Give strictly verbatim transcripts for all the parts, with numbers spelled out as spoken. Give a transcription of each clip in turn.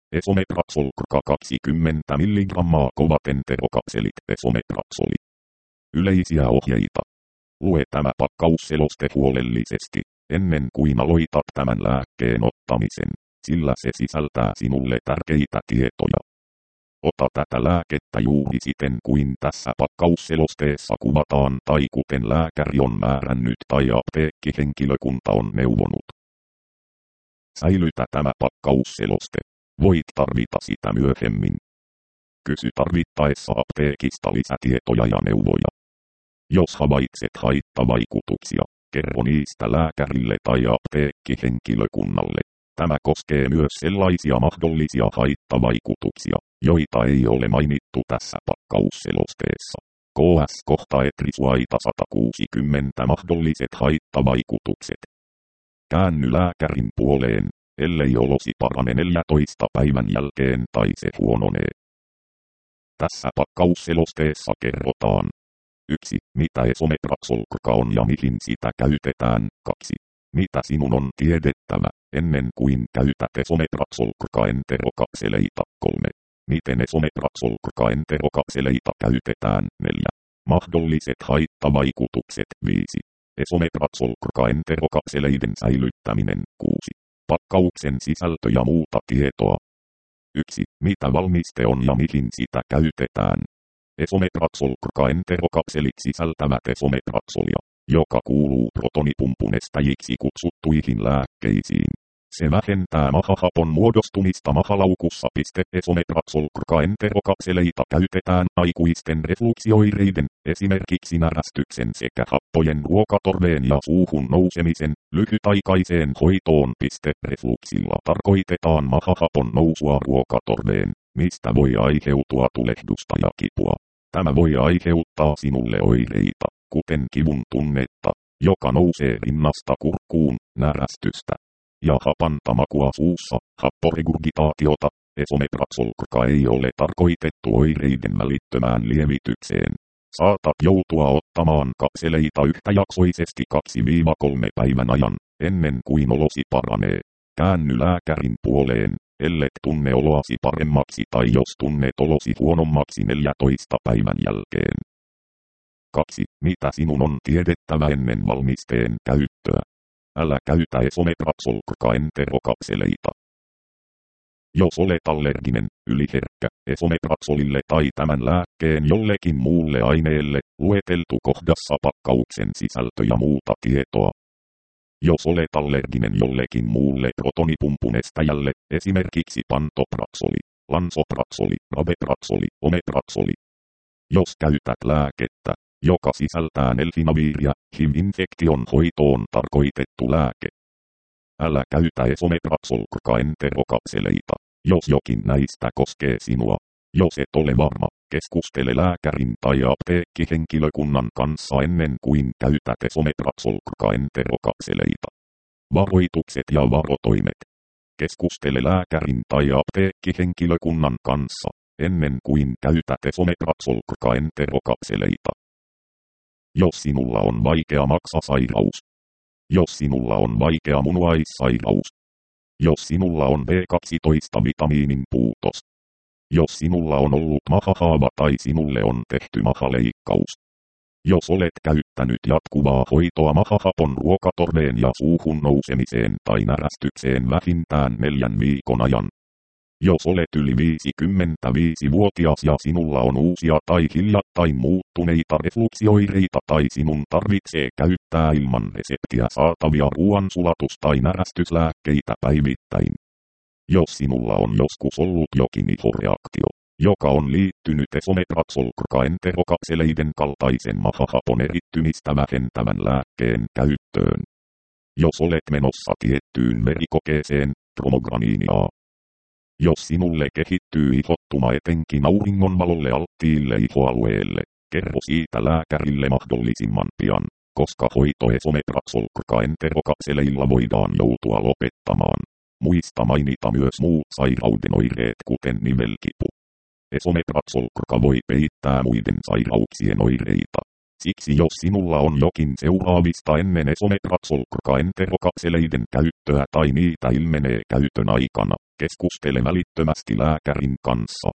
Esomeprazol kaksikymmentä milligrammaa kovat enterokapselit esomepraxoli. Yleisiä ohjeita. Lue tämä pakkausseloste huolellisesti, ennen kuin aloitat tämän lääkkeen ottamisen, sillä se sisältää sinulle tärkeitä tietoja. Ota tätä lääkettä juuri siten kuin tässä pakkausselosteessa kuvataan tai kuten lääkäri on määrännyt tai apteekkihenkilökunta on neuvonut. Säilytä tämä pakkausseloste. Voit tarvita sitä myöhemmin. Kysy tarvittaessa apteekista lisätietoja ja neuvoja. Jos havaitset haittavaikutuksia, kerro niistä lääkärille tai apteekkihenkilökunnalle. Tämä koskee myös sellaisia mahdollisia haittavaikutuksia, joita ei ole mainittu tässä pakkausselosteessa. K S kohta etrisuaita sata kuusikymmentä mahdolliset haittavaikutukset. Käänny lääkärin puoleen, ellei olosi parane neljäntoista päivän jälkeen tai se huononee. Tässä pakkausselosteessa kerrotaan. yksi. Mitä esomeprazol on ja mihin sitä käytetään. kaksi. Mitä sinun on tiedettävä, ennen kuin käytät esomeprazol enterokapseleita. kolme. Miten esomeprazol enterokapseleita käytetään. neljä. Mahdolliset haittavaikutukset. viisi. Esomeprazol enterokapseleiden säilyttäminen. kuusi. Pakkauksen sisältö ja muuta tietoa. yksi. Mitä valmiste on ja mihin sitä käytetään. Esomeprazol enterokapselit sisältävät esomeprazolia, joka kuuluu protonipumpunestajiksi kutsuttuihin lääkkeisiin. Se vähentää mahahapon muodostumista mahalaukussa. Esomeprazol enterokapseleita käytetään aikuisten refluksioireiden, esimerkiksi närästyksen sekä happojen ruokatorveen ja suuhun nousemisen, lyhytaikaiseen hoitoon. Refluksilla tarkoitetaan mahahapon nousua ruokatorveen, mistä voi aiheutua tulehdusta ja kipua. Tämä voi aiheuttaa sinulle oireita, kuten kivun tunnetta, joka nousee rinnasta kurkkuun, närästystä ja hapanta makua suussa, happoregurgitaatiota. Esomeprazol ei ole tarkoitettu oireiden välittömään lievitykseen. Saatat joutua ottamaan kapseleita yhtäjaksoisesti kaksi kolme päivän ajan, ennen kuin olosi paranee. Käänny lääkärin puoleen, ellet tunne oloasi paremmaksi tai jos tunnet olosi huonommaksi neljäntoista päivän jälkeen. kaksi. Mitä sinun on tiedettävä ennen valmisteen käyttöä? Älä käytä esomeprazol enterokapseleita. Jos olet allerginen, yliherkkä esomeprazolille tai tämän lääkkeen jollekin muulle aineelle, lueteltu kohdassa pakkauksen sisältö ja muuta tietoa. Jos olet allerginen jollekin muulle protonipumpunestajälle, esimerkiksi pantoprazoli, lansoprazoli, rabeprazoli, omeprazoli. Jos käytät lääkettä, joka sisältää nelfinaviiria, H I V-infektion hoitoon tarkoitettu lääke. Älä käytä esomeprazol enterokapseleita, jos jokin näistä koskee sinua. Jos et ole varma, keskustele lääkärin tai apteekkihenkilökunnan kanssa ennen kuin käytät esomeprazol enterokapseleita. Varoitukset ja varotoimet. Keskustele lääkärin tai apteekkihenkilökunnan kanssa, ennen kuin käytät esomeprazol enterokapseleita. Jos sinulla on vaikea maksasairaus. Jos sinulla on vaikea munuaissairaus. Jos sinulla on B kaksitoista vitamiinin puutos. Jos sinulla on ollut mahahaava tai sinulle on tehty mahaleikkaus. Jos olet käyttänyt jatkuvaa hoitoa mahahapon ruokatorveen ja suuhun nousemiseen tai närästykseen vähintään neljän viikon ajan. Jos olet yli viisikymmentäviisivuotias ja sinulla on uusia tai hiljattain muuttuneita refluksioireita tai sinun tarvitsee käyttää ilman reseptiä saatavia ruoansulatus- tai närästyslääkkeitä päivittäin. Jos sinulla on joskus ollut jokin ihoreaktio, joka on liittynyt esomeprazol enterokapseleiden kaltaisen mahahapon erittymistä vähentävän lääkkeen käyttöön. Jos olet menossa tiettyyn verikokeeseen, tromograniinia. Jos sinulle kehittyy ihottuma etenkin auringonvalolle alttiille ihoalueelle, kerro siitä lääkärille mahdollisimman pian, koska hoito esomeprazol enterokapseleilla voidaan joutua lopettamaan. Muista mainita myös muut sairauden oireet kuten nivelkipu. Esomeprazol voi peittää muiden sairauksien oireita. Siksi jos sinulla on jokin seuraavista ennen esomeprazol-enterokapseleiden käyttöä tai niitä ilmenee käytön aikana, keskustele välittömästi lääkärin kanssa.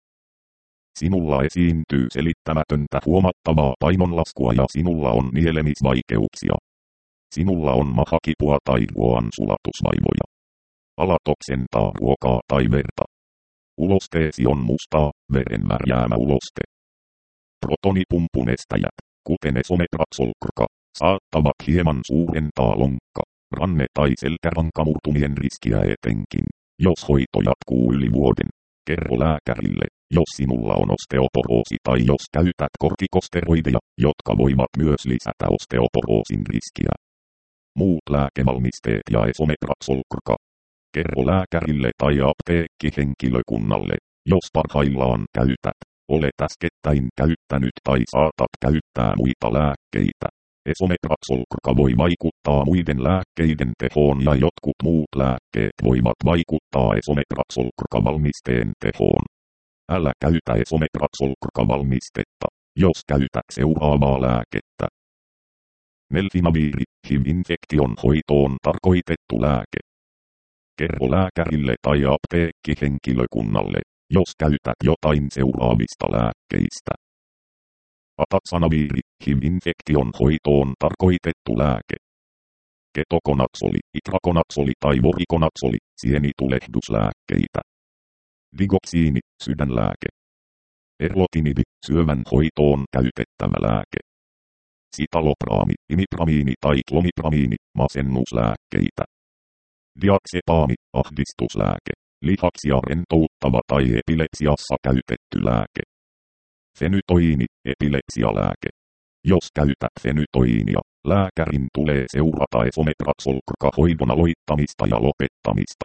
Sinulla esiintyy selittämätöntä huomattavaa painonlaskua ja sinulla on nielemisvaikeuksia. Sinulla on mahakipua tai ruoan sulatusvaivoja. Alat oksentaa ruokaa tai verta. Ulosteesi on mustaa, verenvärjäämä uloste. Protonipumpun estäjät, kuten esomeprazol-krka, saattavat hieman suurentaa lonkka, ranne- tai selkärankamurtumien riskiä etenkin, jos hoito jatkuu yli vuoden. Kerro lääkärille, jos sinulla on osteoporoosi tai jos käytät kortikosteroideja, jotka voivat myös lisätä osteoporoosin riskiä. Muut lääkevalmisteet ja esomeprazol-krka. Kerro lääkärille tai apteekkihenkilökunnalle, jos parhaillaan käytät, olet äskettäin käyttänyt tai saatat käyttää muita lääkkeitä. Esomeprazol-krka voi vaikuttaa muiden lääkkeiden tehoon ja jotkut muut lääkkeet voivat vaikuttaa esomeprazol-krka-valmisteen tehoon. Älä käytä esomeprazol-krka-valmistetta, jos käytät seuraavaa lääkettä. Nelfinaviiri, H I V-infektion hoitoon tarkoitettu lääke. Kerro lääkärille tai apteekkihenkilökunnalle, jos käytät jotain seuraavista lääkkeistä. Atatsanaviiri, H I V-infektion hoitoon tarkoitettu lääke. Ketokonatsoli, itrakonatsoli tai vorikonatsoli, sienitulehduslääkkeitä. Digoksiini, sydänlääke. Erlotinidi, syövän hoitoon käytettävä lääke. Sitalopraami, imipramiini tai klomipramiini, masennuslääkkeitä. Diazepaami, ahdistuslääke, lihaksia rentouttava tai epilepsiassa käytetty lääke. Fenytoiini, epilepsialääke. Jos käytät fenytoiinia, lääkärin tulee seurata esomeprazol-krka-hoidon aloittamista ja lopettamista.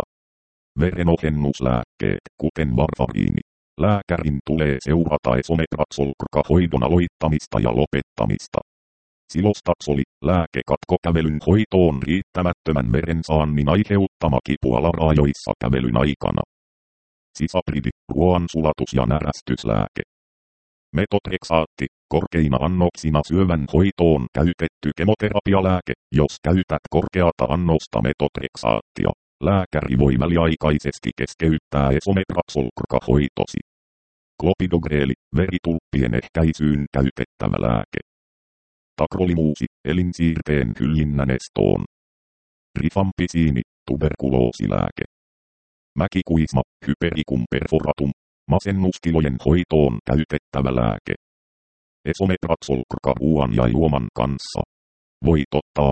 Verenohennuslääkkeet, kuten varfariini. Lääkärin tulee seurata esomeprazol-krka-hoidon aloittamista ja lopettamista. Silostaksoli, lääke katkokävelyn hoitoon riittämättömän verensaannin aiheuttama kipu alarajoissa kävelyn aikana. Sisapridi, ruoansulatus- ja närästyslääke. Metotreksaatti, korkeina annoksina syövän hoitoon käytetty kemoterapialääke. Jos käytät korkeata annosta metotreksaattia, lääkäri voi väliaikaisesti keskeyttää esomeprazol-krka-hoitosi. Klopidogreeli, veritulppien ehkäisyyn käytettävä lääke. Takrolimuusi, elinsiirteen hyljinnän estoon. Rifampisiini, tuberkuloosilääke. Mäkikuisma, hypericum perforatum, masennustilojen hoitoon käytettävä lääke. Esomeprazol-krka ruoan ja juoman kanssa. Voit ottaa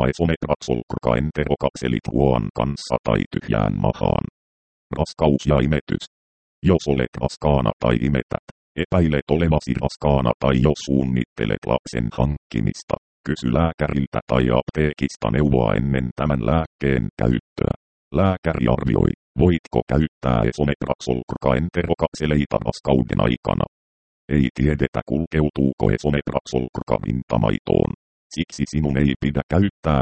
esomeprazol-krka-enterokapselit ruoan kanssa tai tyhjään mahaan. Raskaus ja imetys. Jos olet raskaana tai imetät, epäilet olevasi raskaana tai jos suunnittelet lapsen hankkimista, kysy lääkäriltä tai apteekista neuvoa ennen tämän lääkkeen käyttöä. Lääkäri arvioi, voitko käyttää esomeprazol-krka-enterokapseleita raskauden aikana. Ei tiedetä kulkeutuuko esomeprazol-krka rintamaitoon. Siksi sinun ei pidä käyttää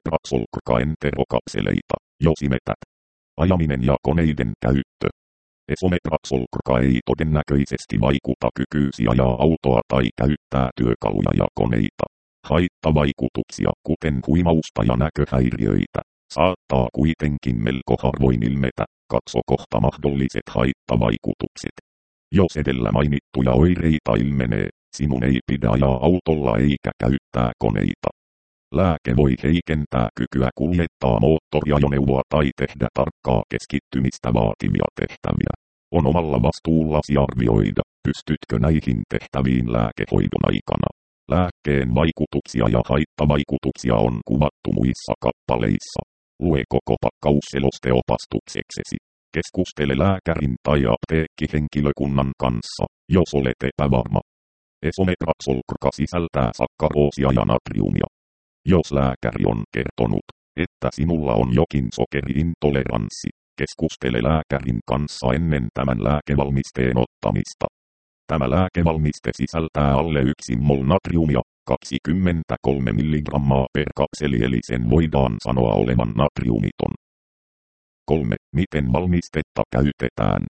esomeprazol-krka-enterokapseleita, jos imetät. Ajaminen ja koneiden käyttö. Esomeprazol-krka ei todennäköisesti vaikuta kykyysi ajaa autoa tai käyttää työkaluja ja koneita. Haittavaikutuksia, kuten huimausta ja näköhäiriöitä, saattaa kuitenkin melko harvoin ilmetä. Katso kohta mahdolliset haittavaikutukset. Jos edellä mainittuja oireita ilmenee, sinun ei pidä ajaa autolla eikä käyttää koneita. Lääke voi heikentää kykyä kuljettaa moottoriajoneuvoa tai tehdä tarkkaa keskittymistä vaativia tehtäviä. On omalla vastuullasi arvioida, pystytkö näihin tehtäviin lääkehoidon aikana. Lääkkeen vaikutuksia ja haittavaikutuksia on kuvattu muissa kappaleissa. Lue koko pakkaus selosteopastukseksesi. Keskustele lääkärin tai apteekkihenkilökunnan kanssa, jos olet epävarma. Esomeprazol-krka sisältää sakkaroosia ja natriumia. Jos lääkäri on kertonut, että sinulla on jokin sokeriintoleranssi, keskustele lääkärin kanssa ennen tämän lääkevalmisteen ottamista. Tämä lääkevalmiste sisältää alle yksi mol natriumia, kaksikymmentäkolme milligrammaa per kapseli eli sen voidaan sanoa olevan natriumiton. kolme. Miten valmistetta käytetään?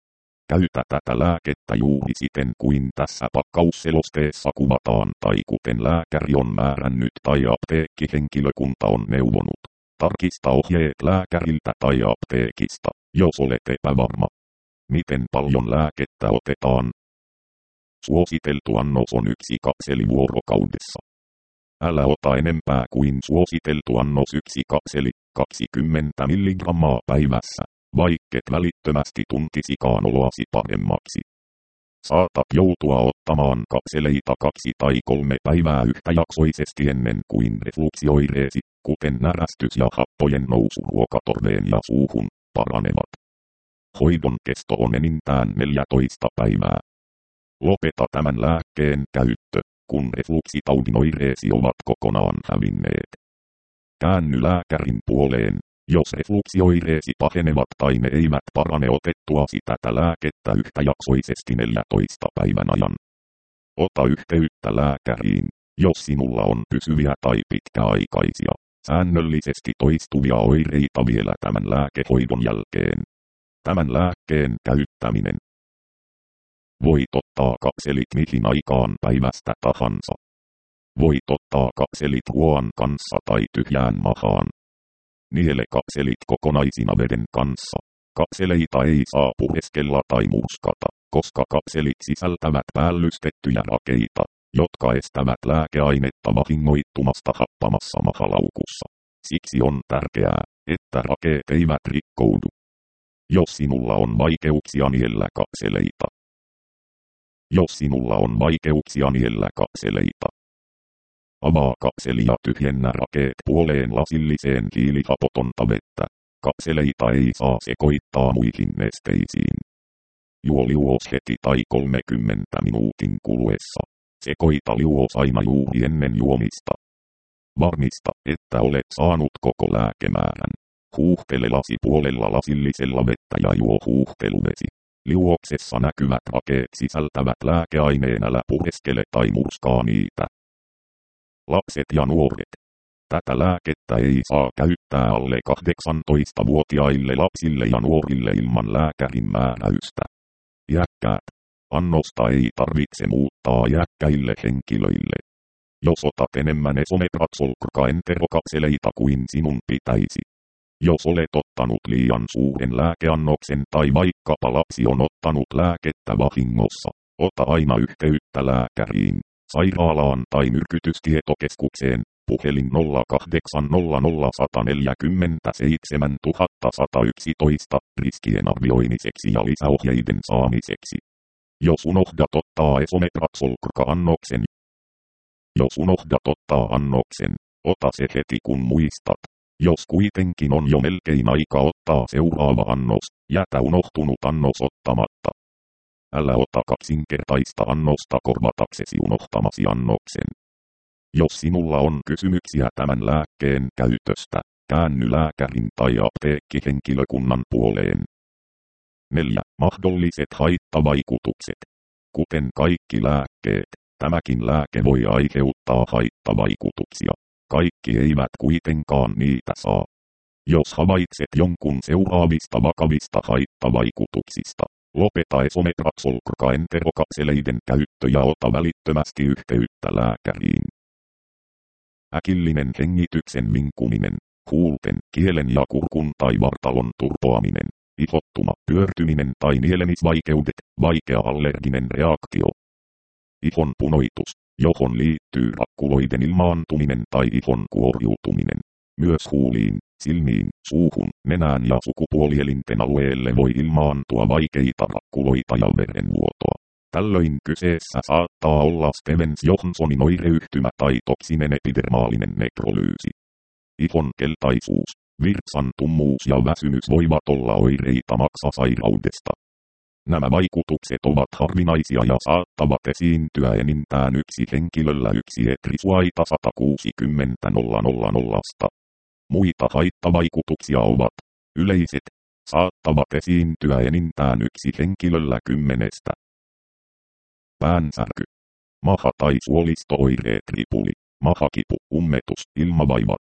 Käytä tätä lääkettä juuri siten kuin tässä pakkausselosteessa kuvataan tai kuten lääkäri on määrännyt tai apteekkihenkilökunta on neuvonut. Tarkista ohjeet lääkäriltä tai apteekista, jos olet epävarma. Miten paljon lääkettä otetaan? Suositeltu annos on yksi kapseli vuorokaudessa. Älä ota enempää kuin suositeltu annos yksi kapseli, kaksikymmentä milligrammaa päivässä, vaikket välittömästi tuntisikaan oloasi paremmaksi. Saatat joutua ottamaan kapseleita kaksi tai kolme päivää yhtäjaksoisesti ennen kuin refluksioireesi, kuten närästys ja happojen nousu ruokatorveen ja suuhun, paranevat. Hoidon kesto on enintään neljätoista päivää. Lopeta tämän lääkkeen käyttö, kun refluksitaudin oireesi ovat kokonaan hävinneet. Käänny lääkärin puoleen, jos refluksioireesi pahenevat tai ne eivät parane otettuasi tätä lääkettä yhtäjaksoisesti neljäntoista päivän ajan. Ota yhteyttä lääkäriin, jos sinulla on pysyviä tai pitkäaikaisia, säännöllisesti toistuvia oireita vielä tämän lääkehoidon jälkeen. Tämän lääkkeen käyttäminen. Voit ottaa kapselit mihin aikaan päivästä tahansa. Voit ottaa kapselit ruoan kanssa tai tyhjään mahaan. Niele kapselit kokonaisina veden kanssa. Kapseleita ei saa pureskella tai murskata, koska kapselit sisältävät päällystettyjä rakeita, jotka estävät lääkeainetta vahingoittumasta happamassa mahalaukussa. Siksi on tärkeää, että rakeet eivät rikkoudu. Jos sinulla on vaikeuksia niellä kapseleita. Jos sinulla on vaikeuksia niellä kapseleita. Avaa kapseli ja tyhjennä rakeet puoleen lasilliseen hiilihapotonta vettä. Kapseleita ei saa sekoittaa muihin nesteisiin. Juo liuos heti tai kolmekymmentä minuutin kuluessa. Sekoita liuos aina juuri ennen juomista. Varmista, että olet saanut koko lääkemäärän. Huuhtele lasi puolella lasillisella vettä ja juo huuhteluvesi. Liuoksessa näkyvät rakeet sisältävät lääkeaineen, älä pureskele tai murskaa niitä. Lapset ja nuoret. Tätä lääkettä ei saa käyttää alle kahdeksantoistavuotiaille lapsille ja nuorille ilman lääkärin määräystä. Iäkkäät. Annosta ei tarvitse muuttaa iäkkäille henkilöille. Jos otat enemmän esomeprazol-enterokapseleita kuin sinun pitäisi. Jos olet ottanut liian suuren lääkeannoksen tai vaikkapa lapsi on ottanut lääkettä vahingossa, ota aina yhteyttä lääkäriin, sairaalaan tai myrkytystietokeskukseen, puhelin nolla kahdeksan nolla nolla yksi neljä seitsemän yksi yksi yksi riskien arvioimiseksi ja lisäohjeiden saamiseksi. Jos unohdat ottaa esomeprazol-annoksen. Jos unohdat ottaa annoksen, ota se heti kun muistat. Jos kuitenkin on jo melkein aika ottaa seuraava annos, jätä unohtunut annos ottamatta. Älä ota kaksinkertaista annosta korvataksesi unohtamasi annoksen. Jos sinulla on kysymyksiä tämän lääkkeen käytöstä, käänny lääkärin tai apteekkihenkilökunnan puoleen. neljä. Mahdolliset haittavaikutukset. Kuten kaikki lääkkeet, tämäkin lääke voi aiheuttaa haittavaikutuksia. Kaikki eivät kuitenkaan niitä saa. Jos havaitset jonkun seuraavista vakavista haittavaikutuksista, lopeta esomeprazol-enterokapseleiden käyttö ja ota välittömästi yhteyttä lääkäriin. Äkillinen hengityksen vinkuminen, huulten, kielen ja kurkun tai vartalon turpoaminen, ihottuma, pyörtyminen tai nielemisvaikeudet, vaikea allerginen reaktio. Ihon punoitus, johon liittyy rakkuloiden ilmaantuminen tai ihon kuoriutuminen. Myös huuliin, silmiin, suuhun, nenään ja sukupuolielinten alueelle voi ilmaantua vaikeita rakkuloita ja verenvuotoa. Tällöin kyseessä saattaa olla Stevens-Johnsonin oireyhtymä tai toksinen epidermaalinen nekrolyysi. Ihon keltaisuus, virtsan tummuus ja väsymys voivat olla oireita maksasairaudesta. Nämä vaikutukset ovat harvinaisia ja saattavat esiintyä enintään yksi henkilöllä yksi etrisuaita sata kuusikymmentä tuhatta. Muita haittavaikutuksia ovat yleiset, saattavat esiintyä enintään yksi henkilöllä kymmenestä. Päänsärky, maha- tai suolisto-oireet, ripuli, mahakipu, ummetus, ilmavaivat,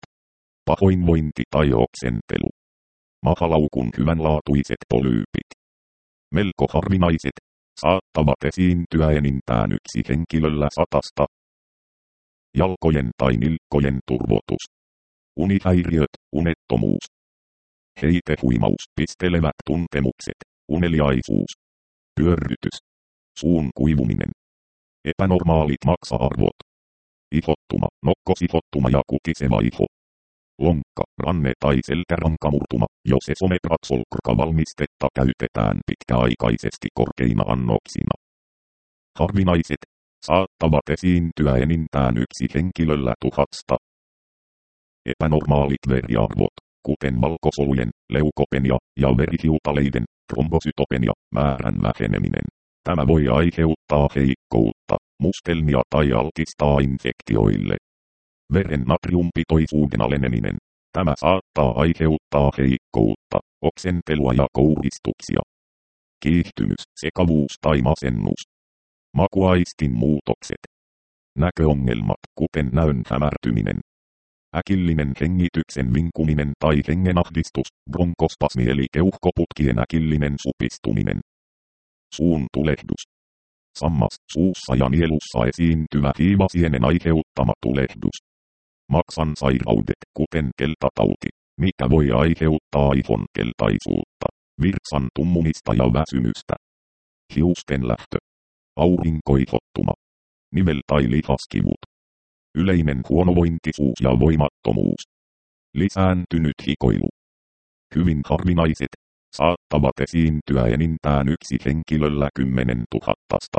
pahoinvointi tai oksentelu, mahalaukun hyvänlaatuiset polyypit. melko harvinaiset, saattavat esiintyä enintään yksi henkilöllä satasta. Jalkojen tai nilkkojen turvotus. Unihäiriöt, unettomuus. Heitehuimaus, pistelevät tuntemukset, uneliaisuus. Pyörrytys. Suun kuivuminen. Epänormaalit maksa-arvot. Ihottuma, nokkosihottuma ja kutiseva iho. Lonkka, ranne tai selkärankamurtuma, jos esomeprazolkrka-valmistetta käytetään pitkäaikaisesti korkeina annoksina. Harvinaiset, saattavat esiintyä enintään yksi henkilöllä tuhasta. Epänormaalit veriarvot, kuten valkosolujen, leukopenia ja verihiutaleiden, trombosytopenia, määrän väheneminen. Tämä voi aiheuttaa heikkoutta, mustelmia tai altistaa infektioille. Veren natriumpitoisuuden aleneminen. Tämä saattaa aiheuttaa heikkoutta, oksentelua ja kouristuksia. Kiihtymys, sekavuus tai masennus. Makuaistin muutokset. Näköongelmat, kuten näön hämärtyminen. Äkillinen hengityksen vinkuminen tai hengenahdistus, bronkospasmi eli keuhkoputkien äkillinen supistuminen. Suun tulehdus. Sammas, suussa ja nielussa esiintyvä hiivasienen aiheuttama tulehdus. Maksan sairaudet, kuten keltatauti, mikä voi aiheuttaa ihon keltaisuutta, virtsan tummumista ja väsymystä. Hiusten lähtö. Aurinkoihottuma. Nivel- tai lihaskivut. Yleinen huonovointisuus ja voimattomuus. Lisääntynyt hikoilu. Hyvin harvinaiset, saattavat esiintyä enintään yksi henkilöllä kymmenen tuhattasta.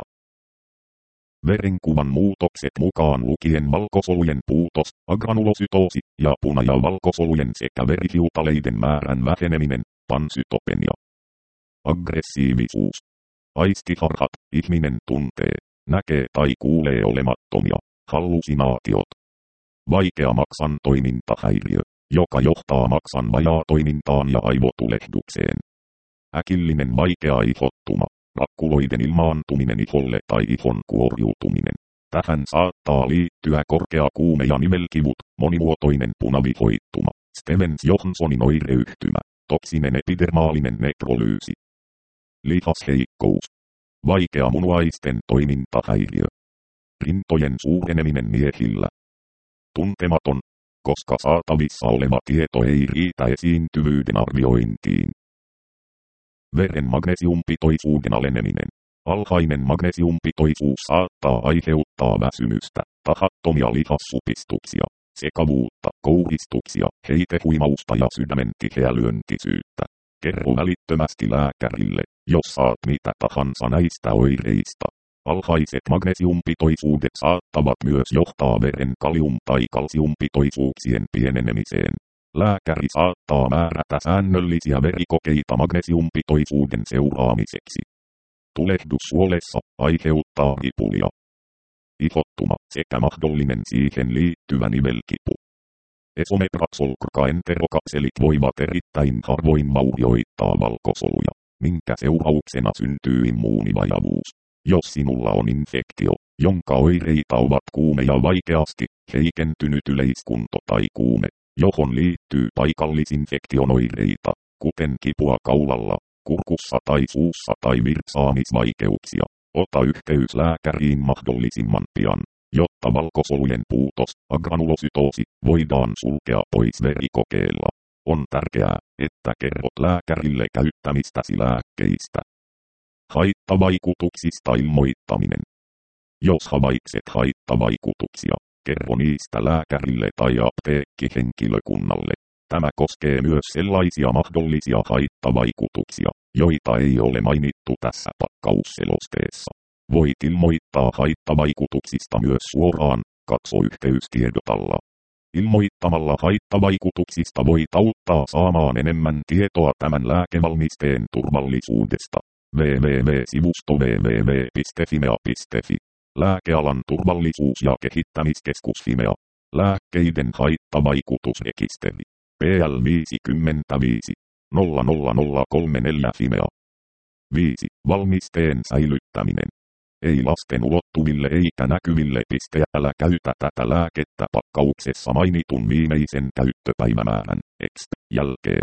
Verenkuvan muutokset mukaan lukien valkosolujen puutos, agranulosytoosi ja puna- ja valkosolujen sekä verihiutaleiden määrän väheneminen, pansytopenia. Aggressiivisuus. Aistiharhat, ihminen tuntee, näkee tai kuulee olemattomia, hallusinaatiot. Vaikea maksan toimintahäiriö, joka johtaa maksan vajaatoimintaan ja aivotulehdukseen. Äkillinen vaikea ihottuma, rakkuloiden ilmaantuminen iholle tai ihon kuoriutuminen. Tähän saattaa liittyä korkea kuume ja nivelkivut, monimuotoinen punavihoittuma, Stevens-Johnsonin oireyhtymä, toksinen epidermaalinen nekrolyysi. Lihasheikkous. Vaikea munuaisten toimintahäiriö. Rintojen suureneminen miehillä. Tuntematon, koska saatavissa oleva tieto ei riitä esiintyvyyden arviointiin. Veren magnesiumpitoisuuden aleneminen. Alhainen magnesiumpitoisuus saattaa aiheuttaa väsymystä, tahattomia lihassupistuksia, sekavuutta, kouristuksia, heitehuimausta ja sydämen tiheälyöntisyyttä. Kerro välittömästi lääkärille, jos saat mitä tahansa näistä oireista. Alhaiset magnesiumpitoisuudet saattavat myös johtaa veren kalium- tai kalsiumpitoisuuksien pienenemiseen. Lääkäri saattaa määrätä säännöllisiä verikokeita magnesiumpitoisuuden seuraamiseksi. Tulehdus suolessa aiheuttaa ripulia. Ihottuma sekä mahdollinen siihen liittyvä nivelkipu. Esomeprazolkrka-enterokapselit voivat erittäin harvoin vaurioittaa valkosoluja, minkä seurauksena syntyy immuunivajavuus. Jos sinulla on infektio, jonka oireita ovat kuume ja vaikeasti heikentynyt yleiskunto tai kuume, johon liittyy paikallisinfektion oireita, kuten kipua kaulalla, kurkussa tai suussa tai virtsaamisvaikeuksia, ota yhteys lääkäriin mahdollisimman pian, jotta valkosolujen puutos, agranulosytoosi, voidaan sulkea pois verikokeella. On tärkeää, että kerrot lääkärille käyttämistäsi lääkkeistä. Haittavaikutuksista ilmoittaminen. Jos havaitset haittavaikutuksia, kerro niistä lääkärille tai apteekkihenkilökunnalle. Tämä koskee myös sellaisia mahdollisia haittavaikutuksia, joita ei ole mainittu tässä pakkausselosteessa. Voit ilmoittaa haittavaikutuksista myös suoraan, katso yhteystiedotalla. Ilmoittamalla haittavaikutuksista voit auttaa saamaan enemmän tietoa tämän lääkevalmisteen turvallisuudesta. double-u double-u double-u piste sivusto double-u double-u double-u piste fimea piste fi. Lääkealan turvallisuus- ja kehittämiskeskus Fimea. Lääkkeiden haittavaikutusrekisteri. P L viisikymmentäviisi nolla nolla nolla kolme neljä Fimea. viisi. Valmisteen säilyttäminen. Ei lasten ulottuville eikä näkyville piste. Älä käytä tätä lääkettä pakkauksessa mainitun viimeisen käyttöpäivämäärän, X, jälkeen.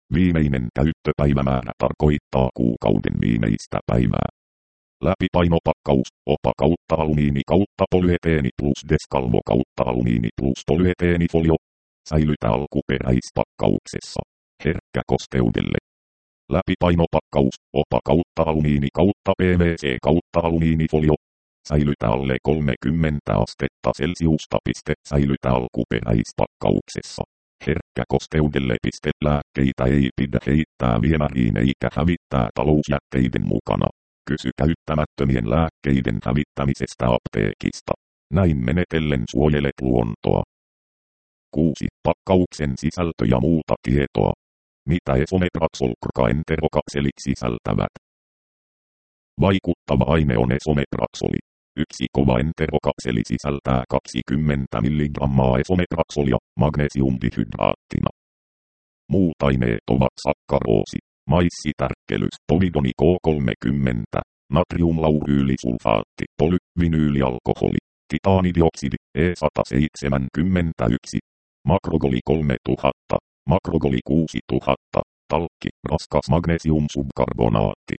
Viimeinen käyttöpäivämäärä tarkoittaa kuukauden viimeistä päivää. Läpipainopakkaus, opa kautta alumiini kautta polyeteeni plus deskalvo kautta alumiini plus polyeteenifoliо. Säilytä alkuperäispakkauksessa. Herkkä kosteudelle. Läpipainopakkaus, opa kautta alumiini kautta P V C kautta alumiinifolio. Säilytä alle kolmekymmentä astetta Celsiusta. Piste. Säilytä alkuperäispakkauksessa. Herkkä kosteudelle. Piste. Lääkkeitä ei pidä heittää viemäriin eikä hävittää talousjätteiden mukana. Kysy käyttämättömien lääkkeiden hävittämisestä apteekista. Näin menetellen suojelet luontoa. kuusi. Pakkauksen sisältö ja muuta tietoa. Mitä Esomeprazole enterokapselit sisältävät? Vaikuttava aine on Esomeprazole. Yksi kova enterokapseli sisältää kaksikymmentä milligrammaa Esomeprazolea magnesiumdihydraattina. Muut aineet ovat sakkaroosi, maissitärkkelys, povidoni K kolmekymmentä, natriumlauryylisulfaatti, polyvinyylialkoholi, titaanidioksidi E sata seitsemänkymmentäyksi, makrogoli kolmetuhatta, makrogoli kuusituhatta, talkki, raskas magnesiumsubkarbonaatti,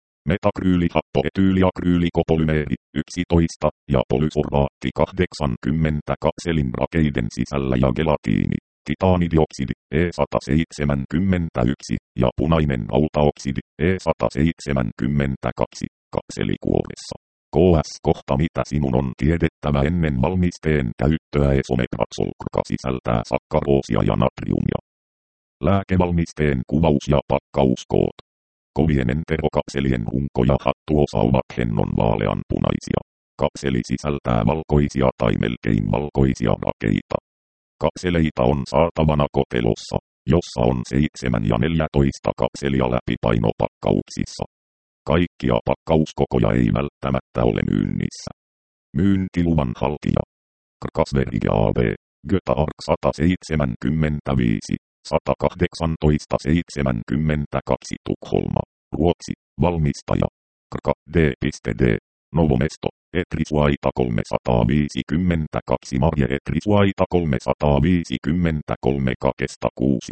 metakryylihapoetyyliakryylikopolymeri yksitoista ja polysorbaatti kahdeksankymmentä kapselin rakeiden sisällä ja gelatiini, titaanidioksidi E sata seitsemänkymmentäyksi ja punainen autaoksidi E sata seitsemänkymmentäkaksi kapselikuoressa. K S kohta mitä sinun on tiedettävä ennen valmisteen käyttöä. Esomeprazole sisältää sakkaroosia ja natriumia. Lääkevalmisteen kuvaus ja pakkauskoot. Kovien enterokapselien runko ja hattuosa ovat hennon vaaleanpunaisia. Kapseli sisältää valkoisia tai melkein valkoisia rakeita. Kapseleita on saatavana kotelossa, jossa on seitsemän ja neljätoista kapselia läpipainopakkauksissa. Kaikkia pakkauskokoja ei välttämättä ole myynnissä. Myyntiluvan haltija. Krkasverige A B, Göta Ark sata seitsemänkymmentäviisi, sata kahdeksantoista seitsemänkymmentäkaksi Tukholma, Ruotsi, valmistaja. Krka D. D. Novomesto, Etrisuaita kolmesataaviisikymmentäkaksi Marje Etrisuaita kolmesataaviisikymmentäkolme Kakesta kuusi,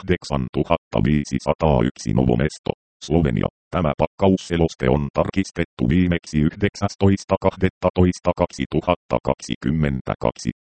kahdeksantuhattaviisisataayksi Novomesto, Slovenia. Tämä pakkausseloste on tarkistettu viimeksi yhdeksästoista kahdestoista kaksituhattakaksikymmentäkaksi.